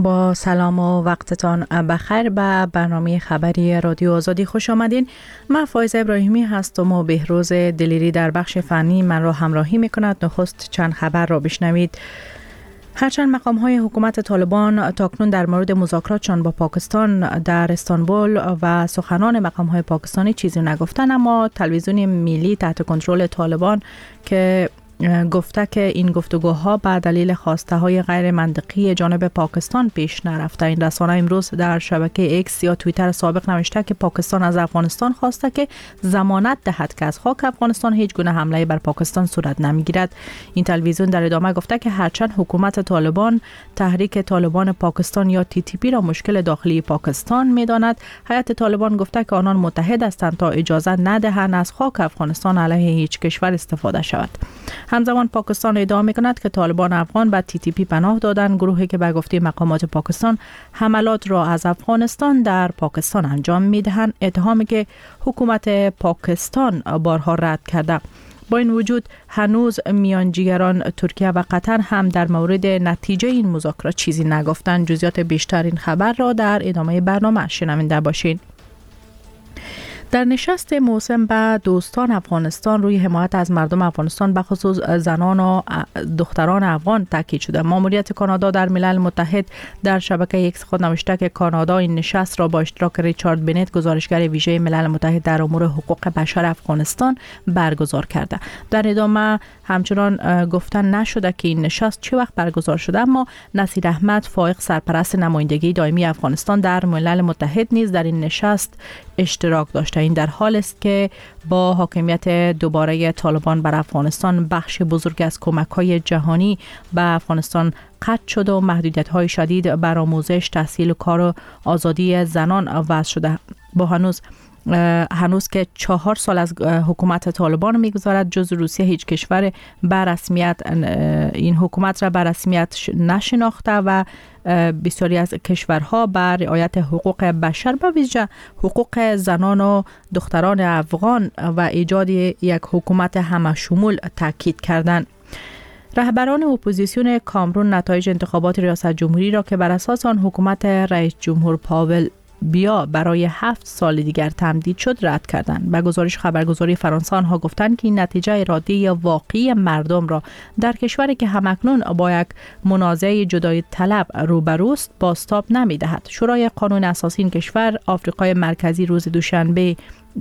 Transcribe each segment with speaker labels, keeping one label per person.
Speaker 1: با سلام و وقتتان بخیر به برنامه خبری رادیو آزادی خوش آمدین. من فایزه ابراهیمی هستم و بهروز دلیری در بخش فنی من را همراهی میکند. نخست چند خبر را بشنوید. هرچند مقام‌های حکومت طالبان تاکنون در مورد مذاکراتشان با پاکستان در استانبول و سخنان مقام‌های پاکستانی چیزی نگفتند، اما تلویزیون ملی تحت کنترل طالبان که گفته که این گفتگوها به دلیل خواسته‌های غیر منطقی جانب پاکستان پیش نرفته. این رسانه امروز در شبکه ایکس یا توییتر سابق نوشته که پاکستان از افغانستان خواسته که ضمانت دهد که از خاک افغانستان هیچ گونه حمله بر پاکستان صورت نمیگیرد. این تلویزیون در ادامه گفته که هرچند حکومت طالبان تحریک طالبان پاکستان یا TTP را مشکل داخلی پاکستان می‌داند، هیئت طالبان گفته که آنان متحد هستند تا اجازه ندهند از خاک افغانستان علیه هیچ کشور استفاده شود. همزمان پاکستان ادعا می‌کند که طالبان افغان به TTP پناه دادند، گروهی که به گفته مقامات پاکستان حملات را از افغانستان در پاکستان انجام می‌دهند، اتهامی که حکومت پاکستان بارها رد کرده. با این وجود هنوز میانجیگران ترکیه و قطر هم در مورد نتیجه این مذاکرات چیزی نگفتند. جزئیات بیشتر این خبر را در ادامه برنامه شنونده باشین. در نشست موسم به دوستان افغانستان روی حمایت از مردم افغانستان به خصوص زنان و دختران افغان تاکید شده. ماموریت کانادا در ملل متحد در شبکه ایکس خود نوشته که کانادا این نشست را با اشتراک ریچارد بنت، گزارشگر ویژه ملل متحد در امور حقوق بشر افغانستان، برگزار کرده. در ادامه همچنان گفتن نشده که این نشست چه وقت برگزار شده، اما نصیر احمد فائق، سرپرست نمایندگی دائمی افغانستان در ملل متحد، نیز در این نشست اشتراک داشته. این در حال است که با حاکمیت دوباره طالبان بر افغانستان بخش بزرگ از کمک‌های جهانی به افغانستان قطع شد و محدودیت‌های شدید بر آموزش، تحصیل و کار و آزادی زنان وضع شده. با هنوز که 4 سال از حکومت طالبان می‌گذرد، جز روسیه هیچ کشور به رسمیت این حکومت را به رسمیت نشناخته و بسیاری از کشورها بر رعایت حقوق بشر به ویژه حقوق زنان و دختران افغان و ایجاد یک حکومت همه‌شمول تاکید کردند. رهبران اپوزیسیون کامرون نتایج انتخابات ریاست جمهوری را که بر اساس آن حکومت رئیس جمهور پاول بیا برای 7 سال دیگر تمدید شد رد کردند. به گزارش خبرگزاری فرانسه آنها گفتند که این نتیجه اراده واقعی مردم را در کشوری که همکنون با یک منازعه جدایی طلب روبروست بازتاب نمی‌دهد. شورای قانون اساسی این کشور آفریقای مرکزی روز دوشنبه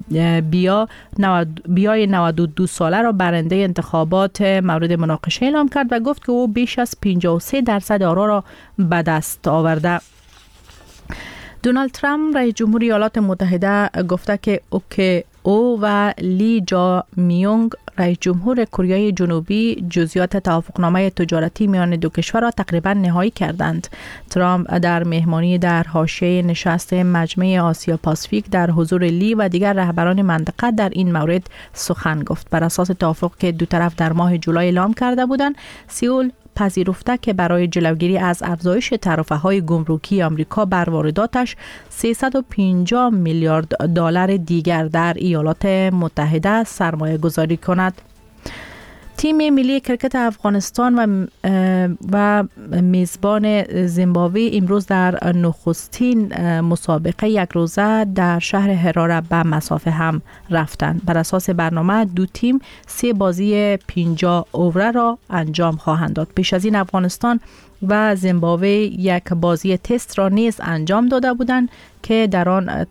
Speaker 1: بیای 92 ساله را برنده انتخابات مورد مناقشه اعلام کرد و گفت که او بیش از 53% آرا را به دست آورده. دونالد ترامپ رئیس جمهور ایالات متحده گفته که او و لی جا میونگ رئیس جمهور کره جنوبی جزئیات توافقنامه تجارتی میان دو کشور را تقریبا نهایی کردند. ترامپ در مهمانی در حاشیه نشست مجمع آسیا پاسیفیک در حضور لی و دیگر رهبران منطقه در این مورد سخن گفت. بر اساس توافقی که دو طرف در ماه جولای اعلام کرده بودند، سئول پذیرفته که برای جلوگیری از افزایش تعرفه‌های گمرکی آمریکا بر وارداتش 350 میلیارد دلار دیگر در ایالات متحده سرمایه گذاری کند. تیم ملی کرکت افغانستان و میزبان زیمبابوه امروز در نخستین مسابقه یک روزه در شهر هراره به مسافه هم رفتند. بر اساس برنامه دو تیم 3 بازی 50 اوور را انجام خواهند داد. پیش از این افغانستان و زیمبابوه یک بازی تست را نیز انجام داده بودند که در آن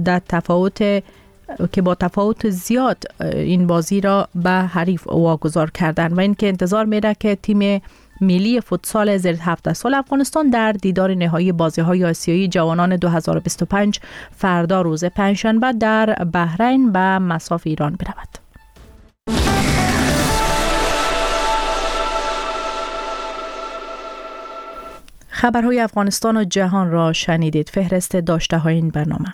Speaker 1: با تفاوت زیاد این بازی را به حریف واگذار کردند و اینکه انتظار میره که تیم ملی فوتسال زیر 17 سال افغانستان در دیدار نهایی بازی‌های آسیایی جوانان 2025 فردا روز پنجشنبه در بحرین به مصاف ایران برود. خبرهای افغانستان و جهان را شنیدید. فهرست داشته های این برنامه.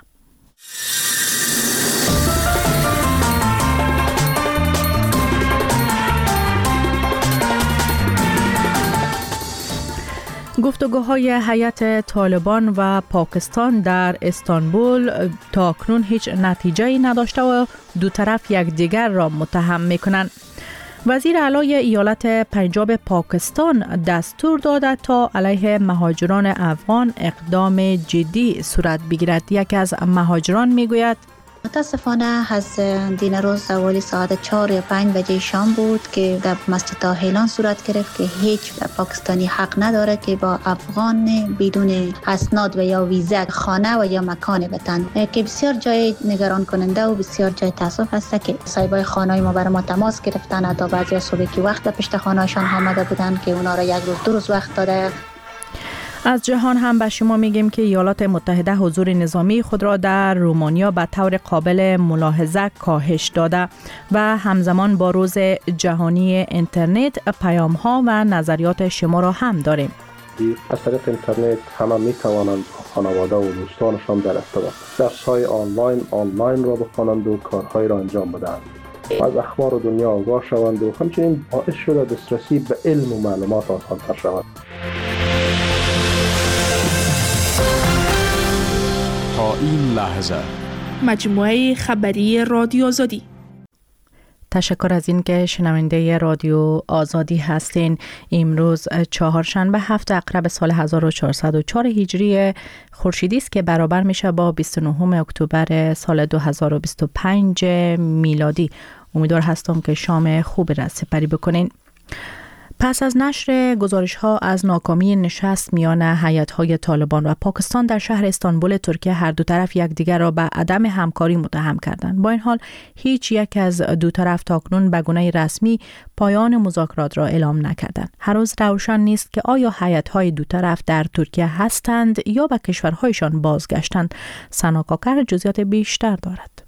Speaker 1: گفتگوهای هیئت طالبان و پاکستان در استانبول تاکنون هیچ نتیجه‌ای نداشته و دو طرف یکدیگر را متهم می‌کنند. وزیر اعلی ایالت پنجاب پاکستان دستور داده تا علیه مهاجران افغان اقدام جدی صورت بگیرد. یکی از مهاجران میگوید:
Speaker 2: متاسفانه از دین روز حوالی ساعت 4 یا 5 بجه شام بود که در مسجد تاهیلان صورت گرفت که هیچ پاکستانی حق نداره که با افغان بدون اسناد و یا ویزا خانه و یا مکان بتن، که بسیار جای نگران کننده و بسیار جای تاسف است که صاحبای خانه‌ای ما برای ما تماس گرفتن تا بعضی صبح که وقت پشت خانه‌شان آمده بودن که اونا را یک روز دو روز وقت داده.
Speaker 1: از جهان هم به شما میگیم که ایالات متحده حضور نظامی خود را در رومانیا به طور قابل ملاحظه کاهش داده و همزمان با روز جهانی اینترنت پیام ها و نظریات شما را هم داریم.
Speaker 3: از طریق اینترنت همه می توانند خانواده و دوستانشان در ارتباط درس های آنلاین را بخوانند و کارهای را انجام بدهند، از اخبار دنیا آگاه شوند و همچنین باعث شده دسترسی به علم و معلومات آسان‌تر شود.
Speaker 4: تا این لحظه
Speaker 5: مجموعه خبری رادیو آزادی.
Speaker 1: تشکر از این که شنونده رادیو آزادی هستین. امروز چهارشنبه 7 اقرب سال 1404 هجری خورشیدی است که برابر میشه با 29 اکتبر سال 2025 میلادی. امیدوار هستم که شام خوبی را سپری بکنین. پس از نشر گزارش‌ها از ناکامی نشست میان هیئت‌های طالبان و پاکستان در شهر استانبول ترکیه، هر دو طرف یکدیگر را به عدم همکاری متهم کردند. با این حال هیچ یک از دو طرف تاکنون به گونه رسمی پایان مذاکرات را اعلام نکردند. هر روز روشن نیست که آیا هیئت‌های دو طرف در ترکیه هستند یا به کشورهایشان بازگشتند. سنا کاکر جزئیات بیشتر دارد.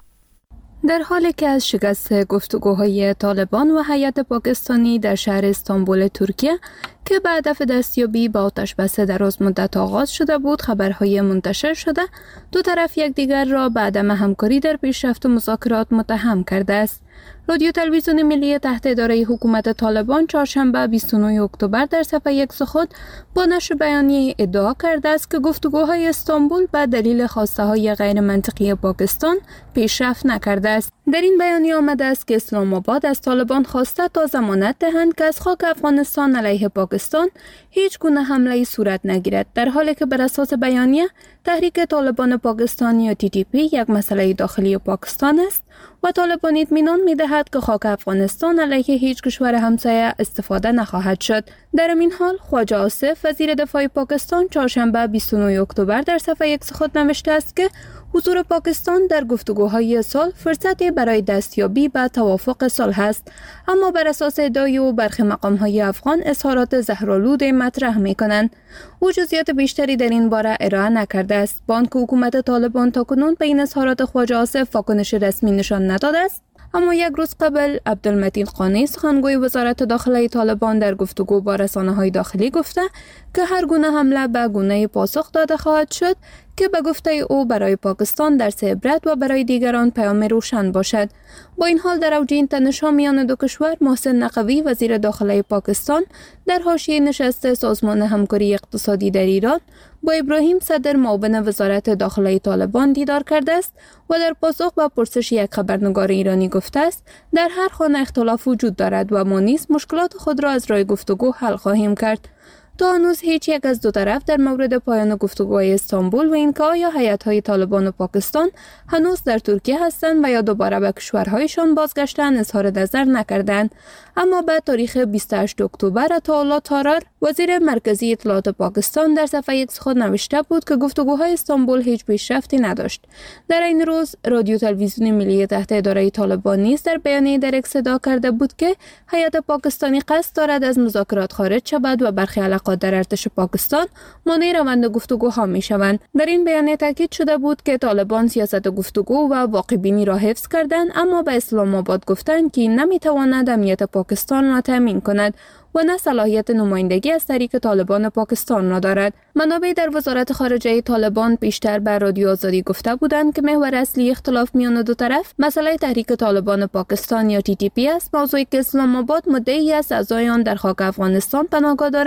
Speaker 6: در حالی که از شکست گفتگوهای طالبان و هیئت پاکستانی در شهر استانبول ترکیه که به هدف دستیابی به آتشبس دراز مدت آغاز شده بود خبرهای منتشر شده، دو طرف یکدیگر را به عدم همکاری در پیشرفت مذاکرات متهم کرده است. رادیو تلویزیون ملی تحت اداره حکومت طالبان چهارشنبه 29 اکتبر در صفحه X خود با نشر بیانیه ادعا کرده است که گفتگوهای استانبول به دلیل خواسته‌های غیر منطقی پاکستان پیشرفت نکرده است. در این بیانیه آمده است که اسلام آباد از طالبان خواسته تا ضمانت دهند که از خاک افغانستان علیه پاکستان هیچ گونه حمله‌ای صورت نگیرد، در حالی که بر اساس بیانیه تحریک طالبان پاکستان یا TTP یک مسئله داخلی پاکستان است و طالبان اطمینان می‌دهد که خاک افغانستان علیه هیچ کشور همسایه استفاده نخواهد شد. در این حال خواجه آصف وزیر دفاع پاکستان چهارشنبه 29 اکتبر در صفحه X خود نوشته است که حضور پاکستان در گفتگوهای صلح فرصتی برای دستیابی به توافق صلح است، اما بر اساس ادعای او برخی مقام‌های افغان اظهارات زهرآلود مطرح می‌کنند. او جزئیات بیشتری در این باره ارائه نکرده است. بانک حکومت طالبان تاکنون به این اظهارات خواجه آصف واکنش رسمی نشان نداده است، اما یک روز قبل عبدالمتین قانی سخنگوی وزارت داخلی طالبان در گفتگو با رسانه‌های داخلی گفته که هر گونه حمله به گونه پاسخ داده خواهد شد که به گفته او برای پاکستان درس عبرت و برای دیگران پیام روشن باشد. با این حال در اوج این تنش‌ها میان دو کشور، محسن نقوی وزیر داخلی پاکستان در حاشیه نشست سازمان همکاری اقتصادی در ایران با ابراهیم صدر معاون وزارت داخلی طالبان دیدار کرده است و در پاسخ به پرسش یک خبرنگار ایرانی گفته است در هر خانه اختلاف وجود دارد و ما نیز مشکلات خود را از راه گفتگو حل خواهیم کرد. تا هنوز هیچ یک از دو طرف در مورد پایان گفتگوهای استانبول و اینکه آیا هیئت‌های طالبان و پاکستان هنوز در ترکیه هستند و یا دوباره به کشورهایشان بازگشتند اظهار نظر نکردند. اما بعد تاریخ 28 اکتبر عطاالله تارار وزیر مرکزی اطلاعات پاکستان در صفحه X خود نوشته بود که گفتگوهای استانبول هیچ پیشرفتی نداشت. در این روز رادیو تلویزیون ملی تحت اداره طالبان نیز در بیانیه در X ادعا کرده بود که هیئت پاکستانی قصد دارد از مذاکرات خارج شود و برخی علاقات در ارتش پاکستان مانع روند گفتگوها میشوند. در این بیانیه تاکید شده بود که طالبان سیاست گفتگو و واقع‌بینی را حفظ کردند، اما به اسلام آباد گفتند که نمیتواند امنیت پاکستان را تامین کند و نه صلاحیت نمایندگی از طریق طالبان پاکستان را دارد. منابع در وزارت خارجه طالبان بیشتر بر رادیو آزادی گفته بودند که محور اصلی اختلاف میان دو طرف مسئله تحریک طالبان پاکستان یا TTP است، موضوعی که اسلام آباد مدعی است اعضای آن در خاک افغانستان پناهگاه دارند،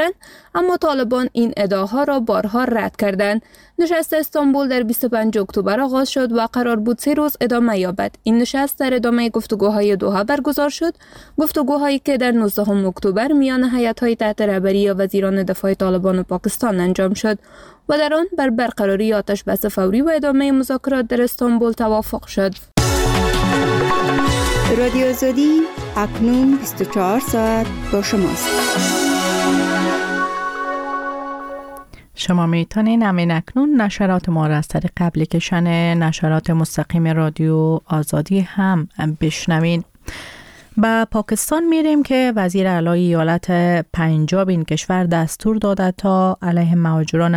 Speaker 6: اما طالبان این ادعاها را بارها رد کردند. نشست استانبول در 25 اکتبر آغاز شد و قرار بود 3 روز ادامه یابد. این نشست در ادامه گفتگوهای دوحه برگزار شد، گفتگوهایی که در 19 اکتبر میان هیئت‌های تحت رهبری وزیران دفاع طالبان و پاکستان انجام شد و در آن بر برقراری آتش‌بس فوری و ادامه مذاکرات در استانبول توافق شد.
Speaker 7: رادیو آزادی اکنون 24 ساعت با شماست.
Speaker 1: شما میتونین همین اکنون نشرات ما را از طریق اپلیکیشن نشرات مستقیم رادیو آزادی هم بشنوین. با پاکستان میریم که وزیر اعلی ایالت پنجاب این کشور دستور داده تا علیه مهاجران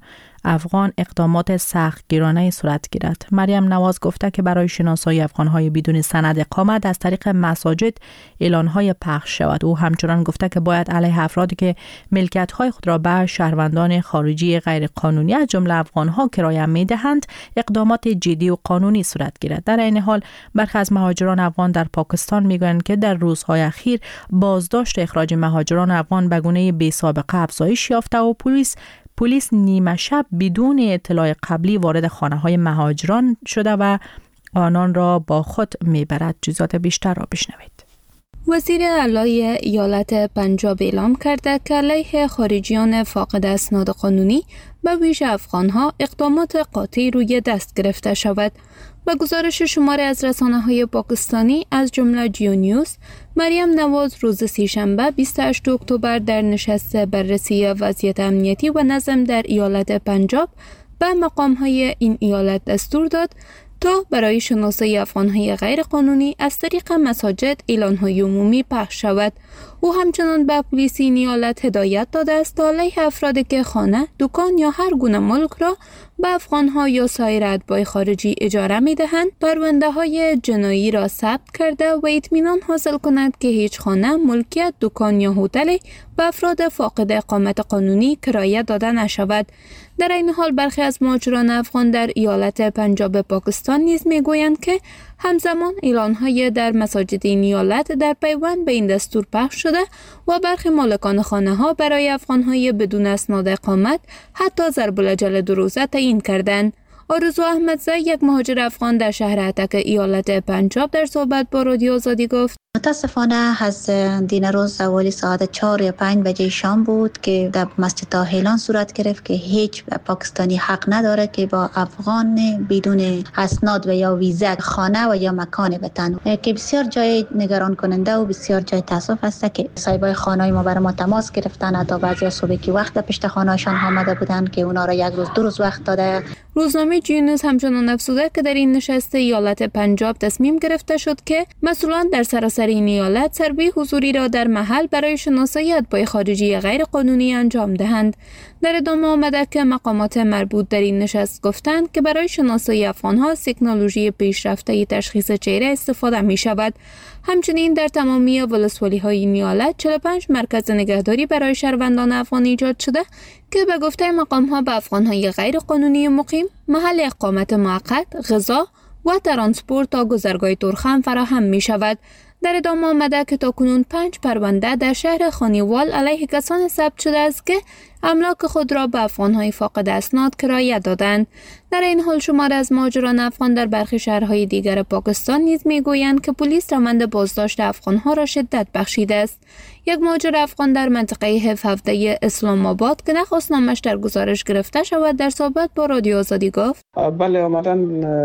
Speaker 1: افغان اقدامات سختگیرانه صورت گیرد. مریم نواز گفته که برای شناسایی افغان‌های بدون سند اقامت از طریق مساجد اعلان‌های پخش شود. او همچنان گفته که باید علیه افرادی که ملکیت‌های خود را به شهروندان خارجی غیرقانونی از جمله افغان‌ها کرایه می‌دهند اقدامات جدی و قانونی صورت گیرد. در این حال برخی از مهاجران افغان در پاکستان می‌گویند که در روزهای اخیر بازداشت اخراج مهاجران افغان به گونه بی‌سابقه افزایش یافته و پلیس نیمه شب بدون اطلاع قبلی وارد خانه‌های مهاجران شده و آنان را با خود میبرد. جزئیات بیشتر را بشنوید.
Speaker 6: وزیر اعلی ایالت پنجاب اعلام کرده که علیه خارجیان فاقد اسناد قانونی به ویژه افغان‌ها اقدامات قاطعی روی دست گرفته شود. با گزارش شماری از رسانه‌های پاکستانی از جمله جیو نیوز، مریم نواز روز سه‌شنبه 28 اکتبر در نشست بررسی وضعیت امنیتی و نظم در ایالت پنجاب به مقام‌های این ایالت دستور داد تا برای شناسایی افغان‌های غیر قانونی از طریق مساجد اعلان‌های عمومی پخش شود. او همچنان به پلیس این ایالت هدایت داده است تا علیه افرادی که خانه، دکان یا هر گونه ملک را به افغان‌ها یا سایر اتباع خارجی اجاره می‌دهند، پرونده‌های جنایی را ثبت کرده و اطمینان حاصل کند که هیچ خانه، ملکیت، دکان یا هتلی به افراد فاقد اقامت قانونی کرایه داده نشود. در این حال برخی از مهاجران افغان در ایالت پنجاب پاکستان نیز میگویند که همزمان اعلان‌های در مساجد این ایالت در پیوند به این دستور پخش شده و برخی مالکان خانه‌ها برای افغان‌های بدون اسناد اقامت حتی ضرب العجل 2 روزه تعیین کردند. آرزو احمدزی، یک مهاجر افغان در شهر اتک ایالت پنجاب، در صحبت با رادیو آزادی گفت:
Speaker 2: متاسفانه از دین روز حوالی ساعت 4 یا 5 بجه شام بود که در مسجد اعلان صورت گرفت که هیچ پاکستانی حق نداره که با افغان بدون اسناد و یا ویزا خانه و یا مکان بتن، که بسیار جای نگران کننده و بسیار جای تاسف است که صاحبای خانه‌های ما برای ما تماس گرفتن تا بعضی صبح که وقت پشت خانه‌شان آمده بودن که اونا را 1 روز 2 روز وقت داده.
Speaker 6: روزنامه جیو نیوز همچنان افزوده که در این نشست ایالت پنجاب تصمیم گرفته شد که مسئولان در سراسر این ایالت سروی حضوری را در محل برای شناسایی اتباع خارجی غیر قانونی انجام دهند. در ادامه آمده که مقامات مربوط در این نشست گفتند که برای شناسایی افغان‌ها از تکنولوژی پیشرفته تشخیص چهره استفاده می شود. همچنین در تمامی ولسوالی‌های این ایالت 45 مرکز نگهداری برای شهروندان افغان ایجاد شده که به گفته مقام‌ها به افغان‌های غیر قانونی مقیم محل اقامت موقت، غذا و ترانسپورت تا گذرگاه تورخم فراهم می شود. در ادامه آمده که تاکنون 5 پرونده در شهر خانیوال علیه کسان ثبت شده است که املاک خود را به افغان‌های فاقد اسناد کرایه دادند. در این حال شمار از مهاجران افغان در برخی شهرهای دیگر پاکستان نیز میگویند که پلیس روند بازداشت افغان‌ها را شدت بخشیده است. یک مهاجر افغان در منطقه حفظ هفته اسلام آباد که نخواست نامش در گزارش گرفته شود در صحبت با رادیو آزادی گفت:
Speaker 8: بله، آمدن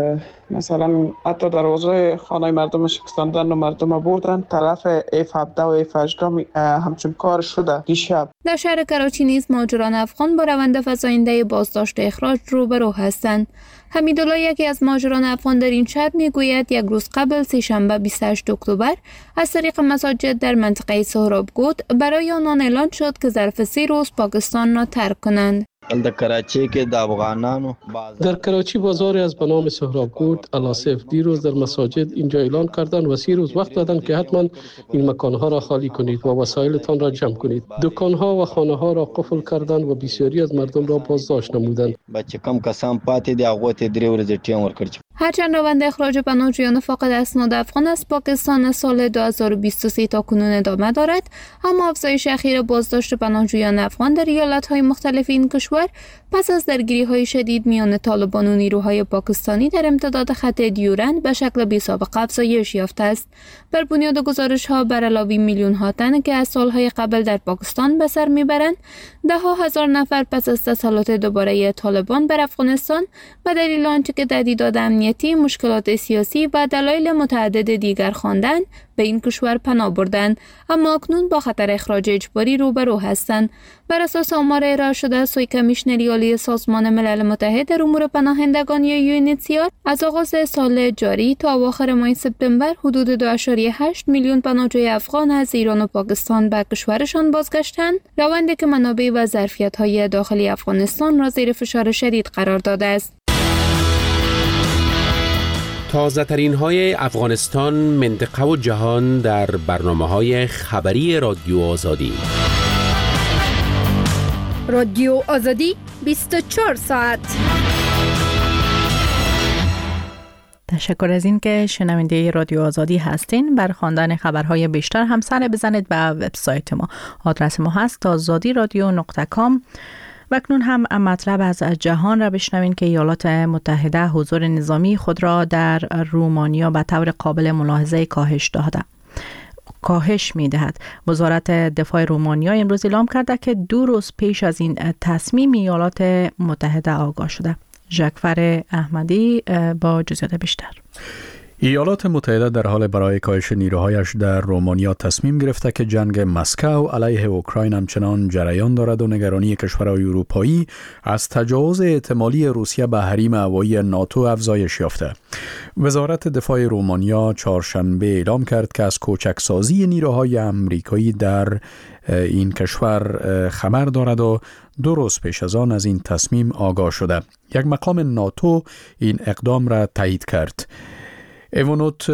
Speaker 8: مثلا حتی دروازه خانه مردم شکستاندن و مردم بردن طرف اف 17 و اف 18 همچون کار شده دیشب.
Speaker 6: در شهر کراچی نیز مهاجران افغان با روند فزاینده بازداشت اخراج روبرو هستند. حمیدالله، یکی از مهاجران افغان در این شهر میگوید 1 روز قبل سه‌شنبه 28 اکتبر از طریق مساجد در منطقه سهراب گود برای آنان اعلان شد که ظرف 3 روز پاکستان را ترک کنند.
Speaker 9: در کراچی که د افغانانو
Speaker 10: در کراچی بازاری از به نام سهرابگورد الاسف دیروز در مساجد اینجا اعلان کردند و 3 روز وقت دادند که حتما این مکانها را خالی کنید و وسایلتان را جمع کنید. دکانها و خانه ها را قفل کردند و بسیاری از مردم را بازداشت نمودند.
Speaker 9: بچه کم کسان پاتې دی هغه ته 3 ورځې ټیم ورکړ.
Speaker 6: هرچند روند اخراج پناهجویان فاقد اسناد افغان از پاکستان سال 2023 تا کنون ادامه دارد، اما افزایش اخیر بازداشت پناهجویان افغان در ایالت‌های مختلف این کشور پس از درگیری‌های شدید میان طالبان و نیروهای پاکستانی در امتداد خط دیورند به شکل بی‌سابقه افزایش یافته است. بر بنیاد گزارش‌ها بر علاوه میلیون‌ها تن که از سال‌های قبل در پاکستان به سر می‌برند، ده‌ها هزار نفر پس از تسلط دوباره طالبان بر افغانستان به دلیل آنچه که تهدیدات امنیتی، مشکلات سیاسی و دلایل متعدد دیگر خواندند به این کشور پناه بردند، اما اکنون با خطر اخراج اجباری روبرو هستند. بر اساس آمار ارائه شده سوی کمیشنری عالی سازمان ملل متحد در امور پناهندگان یا UNHCR، از آغاز سال جاری تا اواخر ماه سپتامبر حدود 2.8 میلیون پناهجوی افغان از ایران و پاکستان به کشورشان بازگشتند، روندی که منابع و ظرفیت‌های داخلی افغانستان را زیر فشار شدید قرار داده است.
Speaker 11: تازه ترین های افغانستان، منطقه و جهان در برنامه‌های خبری رادیو آزادی.
Speaker 7: رادیو آزادی 24 ساعت.
Speaker 1: تشکر از این که شنونده رادیو آزادی هستین. بر خواندن خبرهای بیشتر هم سر بزنید به وبسایت ما. آدرس ما هست azadiradio.com. و اکنون هم مطلب از جهان را بشنوین که ایالات متحده حضور نظامی خود را در رومانیا به طور قابل ملاحظه کاهش می دهد. وزارت دفاع رومانیا امروز اعلام کرده که 2 روز پیش از این تصمیم ایالات متحده آگاه شده. ژکفر احمدی با جزئیات بیشتر.
Speaker 12: ایالات متحده در حال برای کاهش نیروهایش در رومانیا تصمیم گرفته که جنگ مسکو علیه اوکراین همچنان جریان دارد و نگرانی کشورهای اروپایی از تجاوز احتمالی روسیه به حریم هوایی ناتو افزایش یافته. وزارت دفاع رومانیا چهارشنبه اعلام کرد که از کوچکسازی نیروهای آمریکایی در این کشور خبر دارد و 2 روز پیش از آن از این تصمیم آگاه شده. یک مقام ناتو این اقدام را تایید کرد. ایوانوت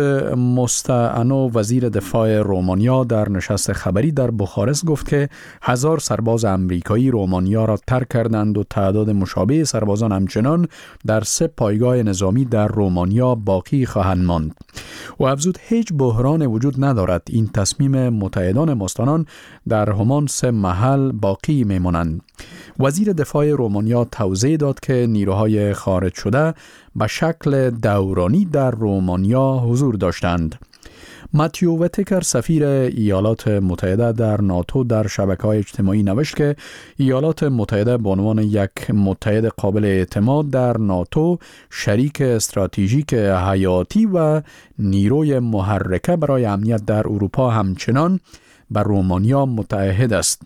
Speaker 12: مستعانو وزیر دفاع رومانیا در نشست خبری در بخارست گفت که 1000 سرباز امریکایی رومانیا را ترک کردند و تعداد مشابه سربازان همچنان در 3 پایگاه نظامی در رومانیا باقی خواهند ماند. و افزود هیچ بحران وجود ندارد. این تصمیم متحدان مستانان در همان 3 محل باقی میمانند. وزیر دفاع رومانیا توضیح داد که نیروهای خارج شده به شکل دورانی در رومانیا حضور داشتند. ماتیو وتکر سفیر ایالات متحده در ناتو در شبکه‌های اجتماعی نوشت که ایالات متحده به عنوان یک متحد قابل اعتماد در ناتو، شریک استراتژیک حیاتی و نیروی محرکه برای امنیت در اروپا همچنان به رومانیا متعهد است.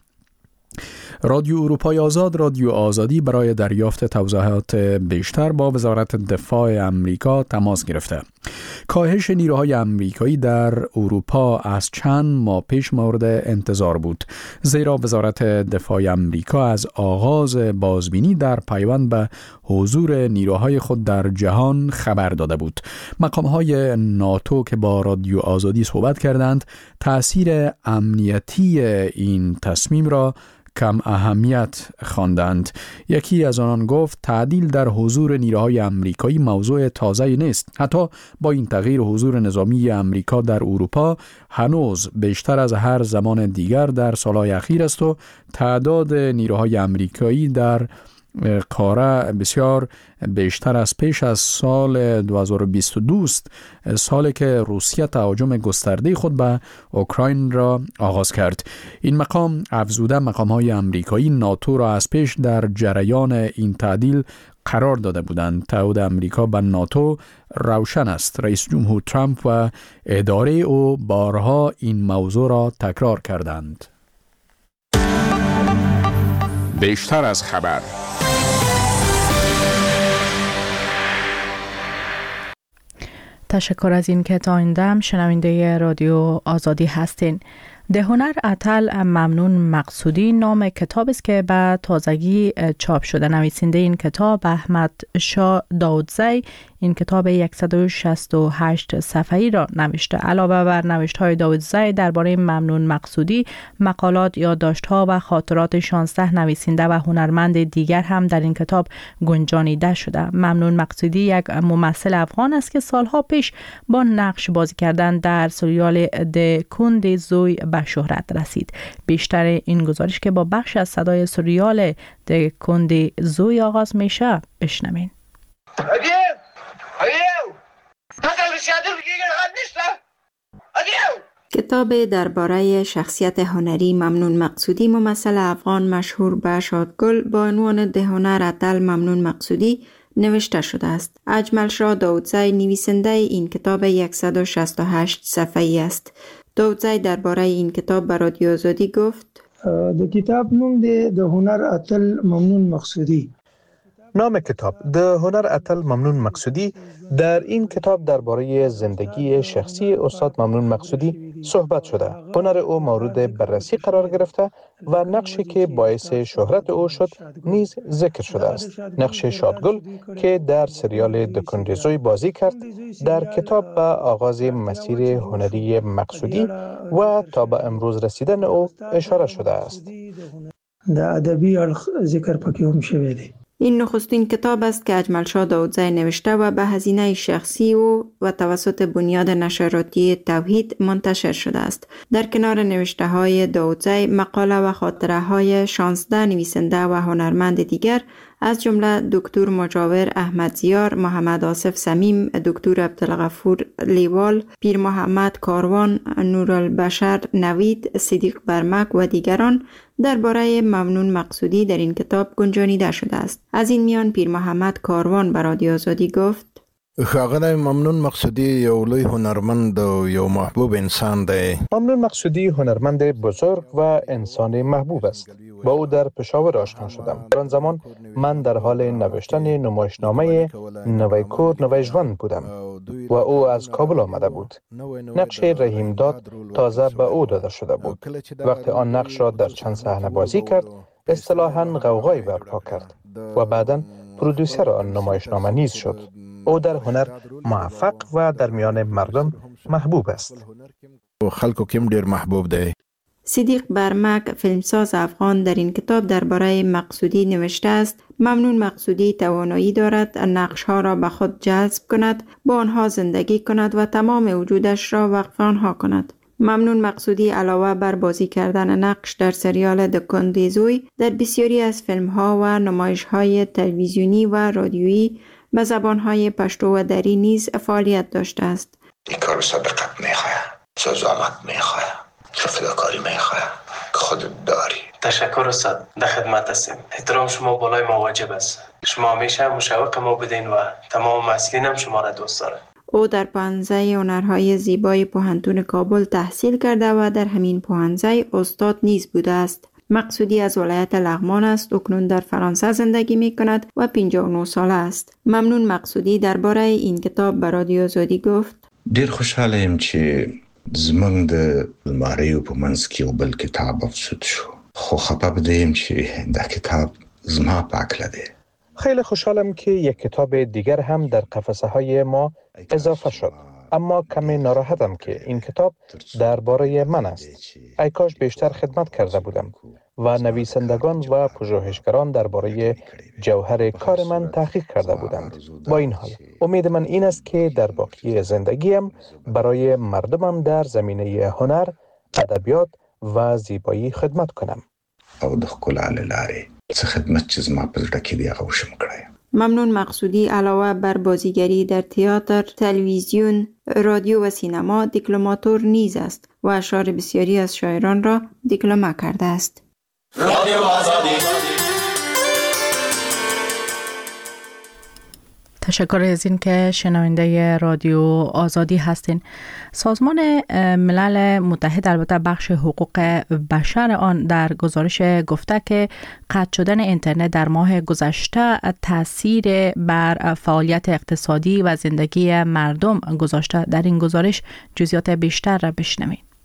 Speaker 12: رادیو اروپای آزاد، رادیو آزادی برای دریافت توضیحات بیشتر با وزارت دفاع امریکا تماس گرفته. کاهش نیروهای امریکایی در اروپا از چند ماه پیش مورد انتظار بود، زیرا وزارت دفاع امریکا از آغاز بازبینی در پیوند به حضور نیروهای خود در جهان خبر داده بود. مقام‌های ناتو که با رادیو آزادی صحبت کردند، تأثیر امنیتی این تصمیم را کم اهمیت خواندند. یکی از آنان گفت تعدیل در حضور نیروهای امریکایی موضوع تازه‌ای نیست. حتی با این تغییر حضور نظامی امریکا در اروپا هنوز بیشتر از هر زمان دیگر در سالهای اخیر است و تعداد نیروهای امریکایی در قاره بسیار بیشتر از پیش از سال 2022 است، سالی که روسیه تهاجم گسترده خود به اوکراین را آغاز کرد. این مقام افزوده مقام‌های امریکایی ناتو را از پیش در جریان این تعدیل قرار داده بودند. تعهد امریکا به ناتو روشن است. رئیس جمهور ترامپ و اداره او بارها این موضوع را تکرار کردند.
Speaker 4: بیشتر از خبر.
Speaker 1: تشکر از این که تا این دم شنونده رادیو آزادی هستین. دهنر اتل ممنون مقصودی نام کتاب است که به تازگی چاپ شده. نویسنده این کتاب احمد شاه داودزی این کتاب 168 صفحه‌ای را نوشته. علاوه بر نوشت‌های داودزی درباره ممنون مقصودی، مقالات، یادداشت‌ها و خاطرات 16 نویسنده و هنرمند دیگر هم در این کتاب گنجانیده شده. ممنون مقصودی یک ممثل افغان است که سالها پیش با نقش بازی کردن در سریال د کند زوی به شهرت رسید. بیشتر این گزارش که با بخش از صدای سریال د کند زوی آغاز میشه بشنوین.
Speaker 7: کتاب درباره شخصیت هنری ممنون مقصودی، ممثل افغان مشهور به شادگل با عنوان دهنر اتل ممنون مقصودی نوشته شده است. اجمل شاه داودزی نویسنده این کتاب 168 صفحه‌ای است. داودزی درباره این کتاب به رادیو آزادی گفت:
Speaker 13: د کتاب نوم دی د هنر اتل ممنون مقصودی.
Speaker 14: نام کتاب د هنر اتل ممنون مقصودی. در این کتاب درباره زندگی شخصی استاد ممنون مقصودی صحبت شده. هنر او مورد بررسی قرار گرفته و نقشی که باعث شهرت او شد نیز ذکر شده است. نقش شادگل که در سریال د کند زوی بازی کرد در کتاب به آغاز مسیر هنری مقصودی و تا به امروز رسیدن او اشاره شده است.
Speaker 13: د ادبی ذکر پکې هم شوی دی.
Speaker 7: این نخستین کتاب است که اجمل شاه داودزی نوشته و به هزینه شخصی و توسط بنیاد نشراتی توحید منتشر شده است. در کنار نوشته های داودزی، مقاله و خاطره های 16 نویسنده و هنرمند دیگر از جمله دکتر مجاور احمد زیار، محمد آصف صمیم، دکتر عبدالغفور لیوال، پیر محمد کاروان، نورالبشر نوید، صدیق برمک و دیگران درباره ممنون مقصودی در این کتاب گنجانیده شده است. از این میان پیر محمد کاروان به رادیو آزادی گفت:
Speaker 15: ښاغلی ممنون مقصودی یو لوی هنرمند و یو محبوب انسان دی.
Speaker 14: ممنون مقصودی هنرمند بزرگ و انسان محبوب است. با او در پشاور آشنا شدم. در آن زمان من در حال نوشتن نمایشنامه نوی کور نوی ژوند بودم و او از کابل آمده بود. نقش رحیم داد تازه به او داده شده بود. وقتی آن نقش را در چند صحنه بازی کرد، اصطلاحاً غوغایی برپا کرد و بعداً پرودوسر آن نمایشنامه نیز شد. او در هنر موفق و در میان مردم محبوب است.
Speaker 15: خلکو کم ډیر محبوب دی.
Speaker 7: صدیق برمک، فیلمساز افغان، در این کتاب درباره مقصودی نوشته است: ممنون مقصودی توانایی دارد نقش‌ها را به خود جذب کند، با آنها زندگی کند و تمام وجودش را وقف آنها کند. ممنون مقصودی علاوه بر بازی کردن نقش در سریال د کند زوی، در بسیاری از فیلم‌ها و نمایش‌های تلویزیونی و رادیویی به زبان‌های پشتو و دری نیز فعالیت داشته است.
Speaker 16: این کار سابقت می‌خواهد، زحمت می‌خواهد، فداکاری می‌خواهد که خودت داری.
Speaker 17: تشکر استاد، در خدمت هستیم. احترام شما بالای ما واجب است. شما همیشه مشوق ما بودین و تمام مسئولین هم شما را دوست دارند.
Speaker 7: او در پوهنځی هنرهای زیبای پوهنتون کابل تحصیل کرده و در همین پوهنځی استاد نیز بوده است. مقصودی از ولایت لغمان است. اکنون در فرانسه زندگی می کند و 59 ساله است. ممنون مقصودی درباره این کتاب به رادیو آزادی گفت:
Speaker 18: ډیر خوشاله یم چې زمونږ د الماریو په منځ کې یو بل کتاب افسود شو، خو خفه بدیم چې دا کتاب زما په هکله دی.
Speaker 14: خیلی خوشحالم که یک کتاب دیگر هم در قفسه های ما اضافه شد، اما کمی ناراحتم که این کتاب درباره من است. ای کاش بیشتر خدمت کرده بودم و نویسندگان و پژوهشگران درباره جوهر کار من تحقیق کرده بودند. با این حال امید من این است که در باقی زندگیم برای مردمم در زمینه هنر، ادبیات و زیبایی خدمت کنم.
Speaker 18: او د ښکلا له لارې څه خدمت چې زما په زړه کې دی هغه وشم کړی.
Speaker 7: ممنون مقصودی علاوه بر بازیگری در تئاتر، تلویزیون، رادیو و سینما دیکلماتور نیز است و اشعار بسیاری از شاعران را دیکلمه کرده است. رادیو آزادی.
Speaker 1: تشکر از این که شنونده رادیو آزادی هستین. سازمان ملل متحد البته بخش حقوق بشر آن در گزارش گفته که قطع شدن اینترنت در ماه گذشته تاثیر بر فعالیت اقتصادی و زندگی مردم گذاشته. در این گزارش جزئیات بیشتر را بشنوید.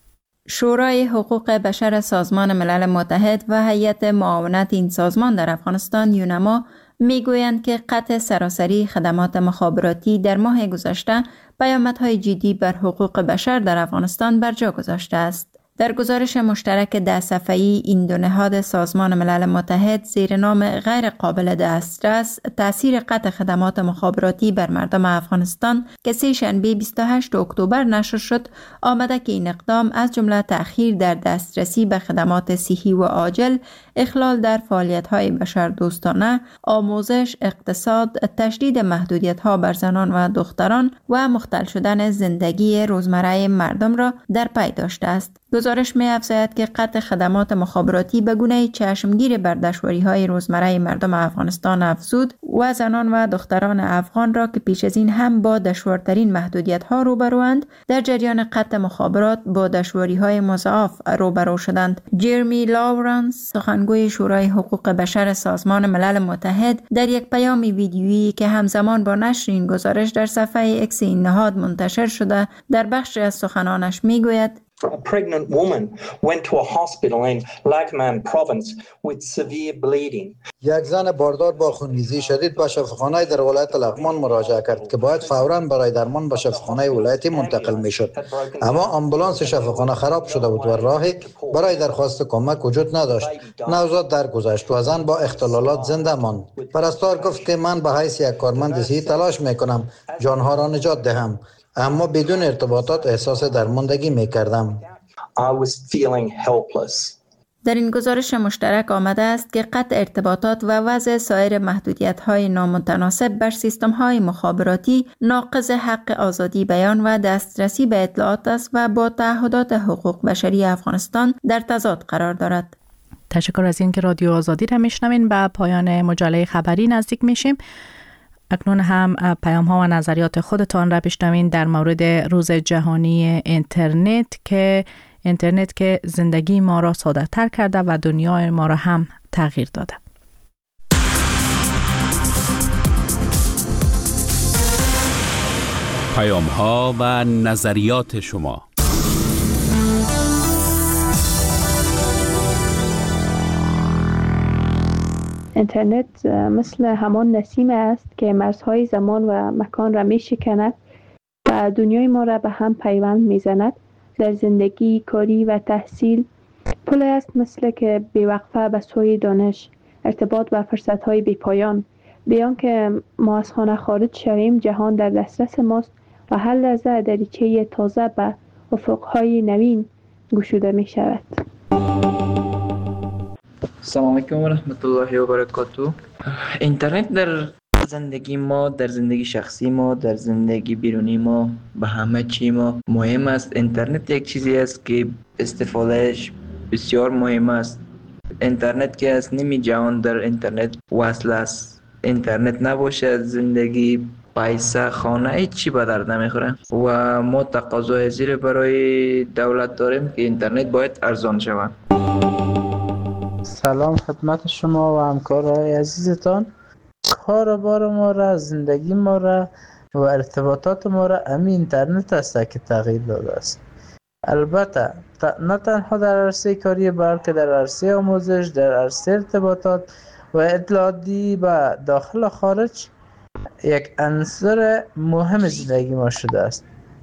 Speaker 7: شورای حقوق بشر سازمان ملل متحد و هیئت معاونت این سازمان در افغانستان یونما میگویند که قطع سراسری خدمات مخابراتی در ماه گذشته پیامدهای جدی بر حقوق بشر در افغانستان بر جا گذاشته است. در گزارش مشترک 10 صفحه‌ای این دو نهاد سازمان ملل متحد زیر نام غیر قابل دسترس تأثیر قطع خدمات مخابراتی بر مردم افغانستان که سه شنبه 28 اکتبر نشر شد آمده که این اقدام از جمله تأخیر در دسترسی به خدمات صحی و عاجل، اخلال در فعالیت‌های بشردوستانه، آموزش، اقتصاد، تشدید محدودیت‌ها بر زنان و دختران و مختل شدن زندگی روزمره مردم را در پی داشته است. گزارش می افزاید که قطع خدمات مخابراتی به گونه چشمگیر بر دشواری‌های روزمره مردم افغانستان افزود و زنان و دختران افغان را که پیش از این هم با دشوارترین محدودیت‌ها روبروند در جریان قطع مخابرات با دشواری‌های مضاعف روبرو شدند. جرمی لاورنس سخنگوی شورای حقوق بشر سازمان ملل متحد در یک پیام ویدیویی که همزمان با نشر این گزارش در صفحه اکس این نهاد منتشر شده در بخشی از سخنانش میگوید
Speaker 19: A pregnant woman went to a hospital in Laghman province with severe bleeding.
Speaker 20: یک زن باردار با خونریزی شدید به شفاخانه در ولایت لغمان مراجعه کرد که باید فوراً برای درمان به شفاخانه ولایتی منتقل میشد. اما آمبولانس شفاخانه خراب شده بود و راهی برای درخواست کمک وجود نداشت. نوزاد درگذشت و زن با اختلالات زنده ماند. پرستار گفت که من به حیث یک کارمند صحی تلاش میکنم جانها را نجات دهم، اما بدون ارتباطات احساس درماندگی میکردم.
Speaker 7: در این گزارش مشترک آمده است که قطع ارتباطات و وضع سایر محدودیت‌های نامتناسب بر سیستم‌های مخابراتی ناقض حق آزادی بیان و دسترسی به اطلاعات است و با تعهدات حقوق بشری افغانستان در تضاد قرار دارد.
Speaker 1: تشکر از این که رادیو آزادی را میشنوین. به پایان مجله خبری نزدیک میشیم. اکنون هم پیام ها و نظریات خودتان را بشنوین در مورد روز جهانی اینترنت که زندگی ما را ساده تر کرده و دنیای ما را هم تغییر داده.
Speaker 11: پیام ها و نظریات شما.
Speaker 21: اینترنت مثل همان نسیم است که مرزهای زمان و مکان را می شکند و دنیای ما را به هم پیوند می زند. در زندگی، کاری و تحصیل پل است مثل که بی‌وقفه به سوی دانش، ارتباط و فرصت‌های بی‌پایان. بیان که ما از خانه خارج شویم جهان در دسترس ماست و هر لحظه دریچه تازه به افق‌های نوین گشوده می شود.
Speaker 22: سلام علیکم و رحمت الله و برکاته. اینترنت در زندگی ما، در زندگی شخصی ما، در زندگی بیرونی ما، به همه چی ما مهم است. اینترنت یک چیزی است که استفادهش بسیار مهم است. اینترنت که از نیمی جهان در اینترنت وصل است. اینترنت نباشه زندگی، پیسه، خانه، هیچ چی به درد نمیخوره و ما تقاضای زیر برای دولت داریم که اینترنت باید ارزان شود.
Speaker 23: سلام خدمت شما و همکارهای عزیزتان. کاربار ما را، زندگی ما را و ارتباطات ما را همین اینترنت است که تغییر داده است. البته نه تنها در عرصه کاری بلکه در عرصه آموزش، در عرصه ارتباطات و اطلاعاتی و داخل و خارج یک عنصر مهم زندگی ما شده است.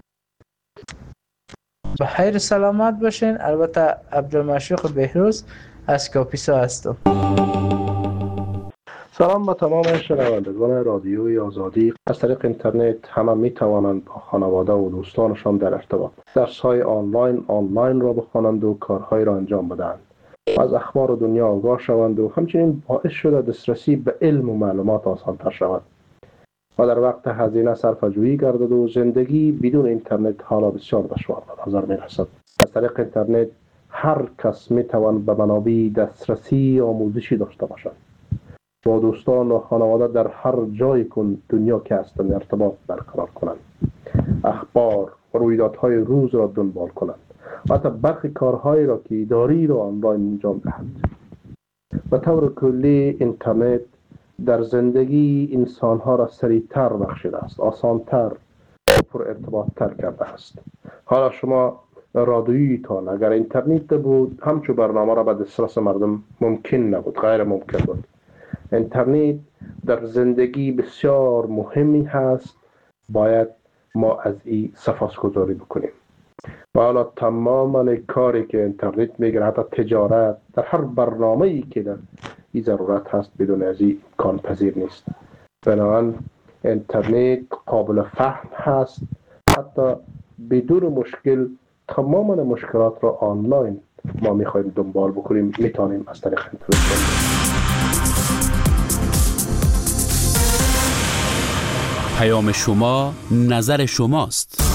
Speaker 23: به خیر سلامت باشین. البته عبدالمشیق بهروز از کاپیسا هستم.
Speaker 3: سلام به تمام شنوندگان رادیوی آزادی. از طریق اینترنت همه می توانند با خانواده و دوستانشان در ارتباط، درس‌های آنلاین را بخوانند و کارهای را انجام بدهند، از اخبار دنیا آگاه شوند و همچنین باعث شده دسترسی به علم و معلومات آسان‌تر شود و در وقت هزینه صرفه‌جویی گردد و زندگی بدون اینترنت حالا بسیار دشوار به نظر می‌رسد. از طریق اینترنت هر کس می‌تواند به منابع دسترسی آموزشی داشته باشد. با دوستان و خانواده در هر جای دنیا که هستند ارتباط برقرار کنند، اخبار و رویدادهای روز را دنبال کنند و حتی برخی کارهایی را که اداری را آنلاین انجام دهند. به طور کلی اینترنت در زندگی انسانها را سریعتر بخشیده است، آسانتر و پر ارتباطتر کرده است. حالا شما رادیویتان اگر اینترنت بود همچو برنامه را به دسترس مردم ممکن نبود، غیر ممکن بود. اینترنت در زندگی بسیار مهمی هست، باید ما از این سپاسگزاری بکنیم. و حالا تمام کاری که اینترنت میگه، حتی تجارت، در هر برنامه‌ای که در این ضرورت هست بدون از این امکان پذیر نیست. بنابراین اینترنت قابل فهم هست، حتی بدون مشکل تمام مشکلات را آنلاین ما میخوایم دنبال بکنیم، میتونیم از طریق اینترنت.
Speaker 11: پیام شما، نظر شماست.